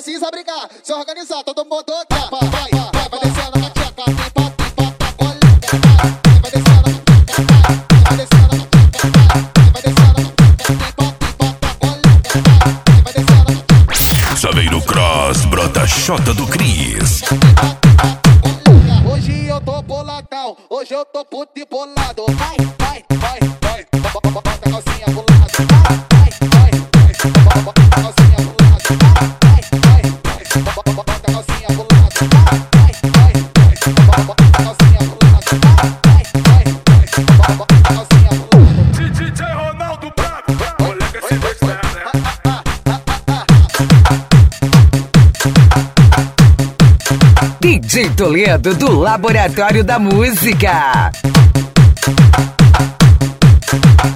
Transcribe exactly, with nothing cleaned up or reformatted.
precisa brigar, se organizar, todo mundo quer. Vai, vai, vai, vai descendo na tcheca, tem pra, tem pra, tá colega. Vai descendo na tcheca, vai descendo na tcheca, vai descendo na tcheca, tem pra, tem pra, tá colega. Vai descendo na tcheca. Saveiro Cross, brota Xota do Cris. Hoje eu tô boladão, hoje eu tô puto e bolado. Vai, vai, vai, vai, bota a calcinha pro lado. Vai, vai, vai, bota a calcinha pro lado. Vai, vai, vai, bota a calcinha pro lado. Vai, vai, vai, bota a calcinha pro lado. Vai, vai, vai, bota a calcinha pro lado. D J Ronaldo Brabo, moleque se gostar, né? D J Toledo do Laboratório da Música.